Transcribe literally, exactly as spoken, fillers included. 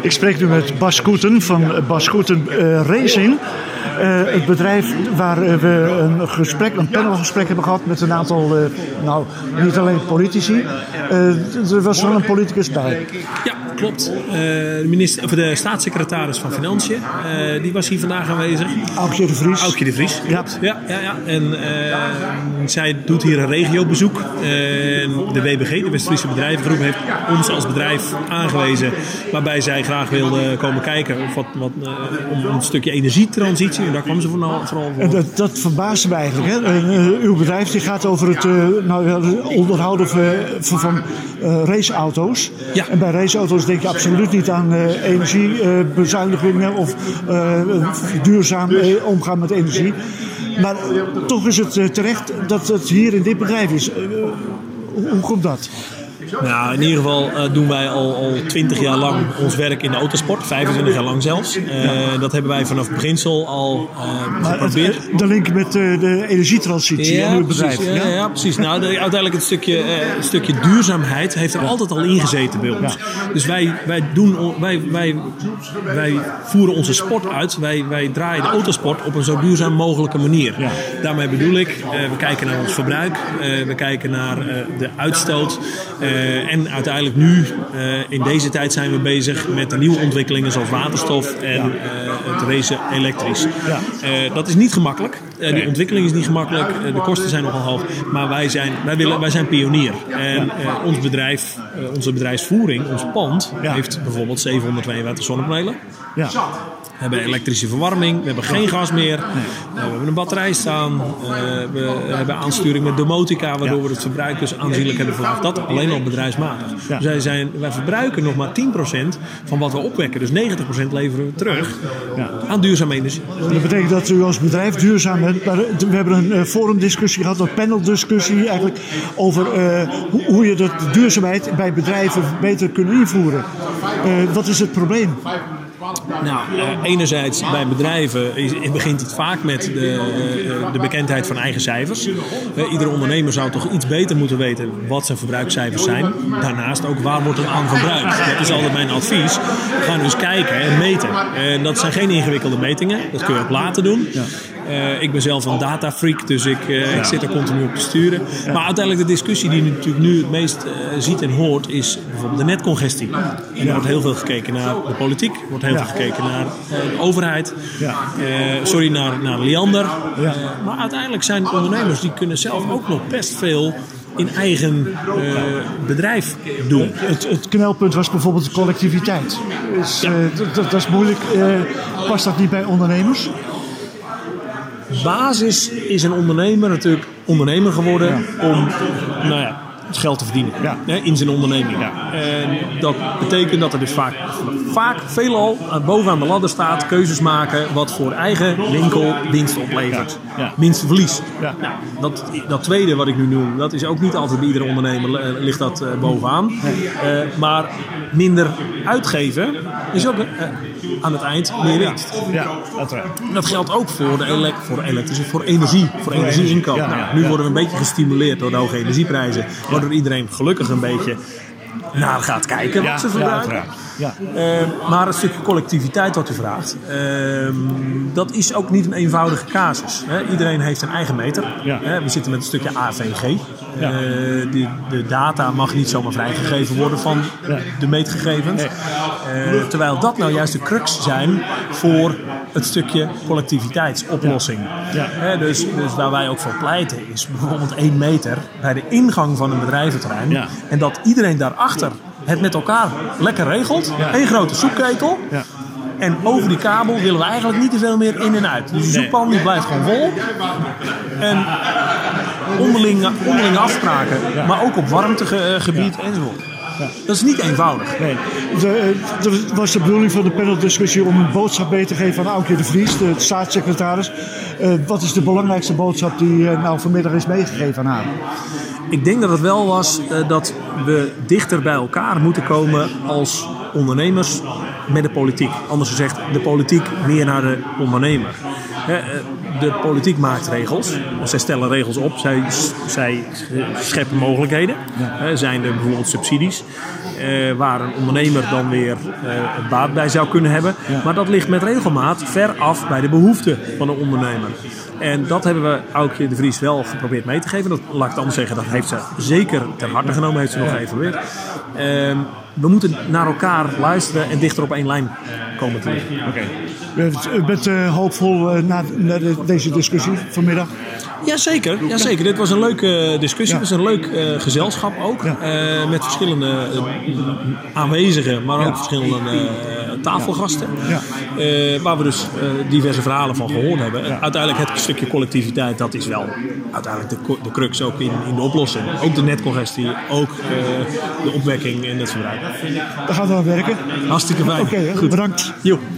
Ik spreek nu met Bas Koeten van Bas Koeten uh, Racing. Uh, het bedrijf waar uh, we een gesprek, een panelgesprek hebben gehad met een aantal, uh, nou niet alleen politici. Uh, er was wel een politicus bij. Ja, klopt. Uh, de, minister, of de staatssecretaris van Financiën, uh, die was hier vandaag aanwezig. Aukje de Vries. Aukje de Vries, ja. ja, ja, ja. En uh, zij doet hier een regiobezoek. Uh, de W B G, de West-Friese Bedrijvengroep, heeft ons als bedrijf aangewezen, waarbij zij graag wilde komen kijken of wat, wat, uh, om een stukje energietransitie. En daar kwam ze vooral, vooral voor. Dat, dat verbaasde me eigenlijk. Hè? Uh, uw bedrijf die gaat over het uh, nou, onderhouden van, van uh, raceauto's. Ja. En bij raceauto's denk je absoluut niet aan uh, energiebezuinigingen uh, of uh, duurzaam uh, omgaan met energie. Maar uh, toch is het uh, terecht dat het hier in dit bedrijf is. Uh, hoe, hoe komt dat? Nou, in ieder geval uh, doen wij al, al twintig jaar lang ons werk in de autosport. vijfentwintig jaar lang zelfs. Uh, ja. Dat hebben wij vanaf het beginsel al uh, geprobeerd. Het, de link met uh, de energietransitie ja, in uw bedrijf. Precies, ja, ja? ja, precies. Nou, de, uiteindelijk het stukje, uh, het stukje duurzaamheid heeft er ja. altijd al ingezeten bij ons. Ja. Dus wij, wij, doen, wij, wij, wij voeren onze sport uit. Wij, wij draaien de autosport op een zo duurzaam mogelijke manier. Ja. Daarmee bedoel ik, uh, we kijken naar ons verbruik. Uh, we kijken naar uh, de uitstoot. Uh, Uh, en uiteindelijk nu, uh, in deze tijd zijn we bezig met de nieuwe ontwikkelingen zoals waterstof en uh, het racen elektrisch. Ja. Uh, dat is niet gemakkelijk. Uh, die ontwikkeling is niet gemakkelijk. Uh, de kosten zijn nogal hoog. Maar wij zijn, wij willen, wij zijn pionier. En uh, ons bedrijf, uh, onze bedrijfsvoering, ons pand, ja. heeft bijvoorbeeld zevenhonderdtweeënveertig zonnepanelen. Ja. We hebben elektrische verwarming, we hebben geen gas meer, nee. we hebben een batterij staan, uh, we hebben aansturing met domotica, waardoor ja. we het verbruik dus aanzienlijk hebben verlaagd. Dat alleen al bedrijfsmatig. Ja. Dus wij, zijn, wij verbruiken nog maar tien procent van wat we opwekken, dus negentig procent leveren we terug ja. aan duurzame energie. Dat betekent dat u als bedrijf duurzaam bent. We hebben een uh, forumdiscussie gehad, een paneldiscussie eigenlijk, over uh, hoe, hoe je de duurzaamheid bij bedrijven beter kunt invoeren. Uh, wat is het probleem? Nou, uh, enerzijds bij bedrijven is, begint het vaak met de, uh, de bekendheid van eigen cijfers. Uh, iedere ondernemer zou toch iets beter moeten weten wat zijn verbruikscijfers zijn. Daarnaast ook waar wordt er aan verbruikt. Dat is altijd mijn advies. Ga nu eens kijken en meten. Uh, dat zijn geen ingewikkelde metingen. Dat kun je ook laten doen. Ja. Uh, ik ben zelf een datafreak, dus ik, uh, ja. ik zit er continu op te sturen. Ja. Maar uiteindelijk de discussie die je natuurlijk nu het meest uh, ziet en hoort is bijvoorbeeld de netcongestie. En er ja. wordt heel veel gekeken naar de politiek, er wordt heel ja. veel gekeken naar uh, de overheid. Ja. Uh, sorry, naar, naar Liander. Ja. Uh, maar uiteindelijk zijn ondernemers die kunnen zelf ook nog best veel in eigen uh, bedrijf doen. Het, het knelpunt was bijvoorbeeld de collectiviteit. Dus, ja. uh, dat, dat is moeilijk. Uh, past dat niet bij ondernemers? Basis is een ondernemer natuurlijk ondernemer geworden ja. om nou ja, het geld te verdienen ja. hè, in zijn onderneming. Ja. En dat betekent dat er dus vaak, vaak veelal bovenaan de ladder staat keuzes maken wat voor eigen winkel winst oplevert. Ja. Ja. Minst verlies. Ja. Nou, dat, dat tweede wat ik nu noem, dat is ook niet altijd bij iedere ondernemer uh, ligt dat uh, bovenaan. Nee. Uh, maar minder uitgeven is ook uh, aan het eind meer winst. Ja, dat, dat geldt ook voor de elek, voor elektrische, voor energie, voor energieinkoop. Ja, nou, ja, nu ja. worden we een beetje gestimuleerd door de hoge energieprijzen, waardoor iedereen gelukkig een beetje naar gaat kijken wat ja, ze verbruiken. Ja, ja. Uh, maar het stukje collectiviteit wat u vraagt, uh, dat is ook niet een eenvoudige casus. Hè? Iedereen heeft een eigen meter. Ja. Uh, we zitten met een stukje A V G. Ja. Uh, de, de data mag niet zomaar vrijgegeven worden van ja. de meetgegevens. Nee. Uh, terwijl dat nou juist de crux zijn voor het stukje collectiviteitsoplossing. Ja. Ja. Uh, dus, dus waar wij ook voor pleiten is bijvoorbeeld één meter bij de ingang van een bedrijventerrein. Ja. En dat iedereen daarachter het met elkaar lekker regelt. Ja. Eén grote soepketel. Ja. En over die kabel willen we eigenlijk niet te veel meer in en uit. Dus die soeppan die blijft gewoon vol. En onderlinge, onderlinge afspraken. Ja. Maar ook op warmtegebied ja. enzovoort. Ja. Dat is niet eenvoudig. Nee. Er was de bedoeling van de paneldiscussie om een boodschap mee te geven aan Aukje de Vries, de staatssecretaris. Uh, wat is de belangrijkste boodschap die uh, nou vanmiddag is meegegeven aan haar? Ik denk dat het wel was uh, dat we dichter bij elkaar moeten komen als ondernemers met de politiek. Anders gezegd, de politiek meer naar de ondernemer. De politiek maakt regels. Zij stellen regels op. Zij, zij scheppen mogelijkheden. Ja. Zijn er bijvoorbeeld subsidies. Uh, waar een ondernemer dan weer uh, baat bij zou kunnen hebben. Ja. Maar dat ligt met regelmaat ver af bij de behoeften van een ondernemer. En dat hebben we Aukje de Vries wel geprobeerd mee te geven. Dat, laat ik het anders zeggen, dat heeft ze zeker ter harte genomen. Heeft ze nog geëvalueerd. Uh, we moeten naar elkaar luisteren en dichter op één lijn komen te liggen. Okay. U bent uh, hoopvol uh, na, na de, deze discussie vanmiddag? Jazeker, ja, zeker. Dit was een leuke discussie. Het ja. was een leuk uh, gezelschap ook. Ja. Uh, met verschillende uh, aanwezigen, maar ook ja. verschillende uh, tafelgasten. Ja. Uh, waar we dus uh, diverse verhalen van gehoord hebben. Ja. Uiteindelijk het stukje collectiviteit, dat is wel uiteindelijk de, de crux ook in, in de oplossing. Ook de netcongestie, ook uh, de opwekking en het verbruik. Daar gaan we aan werken. Hartstikke fijn. Oké, okay, bedankt. Jo.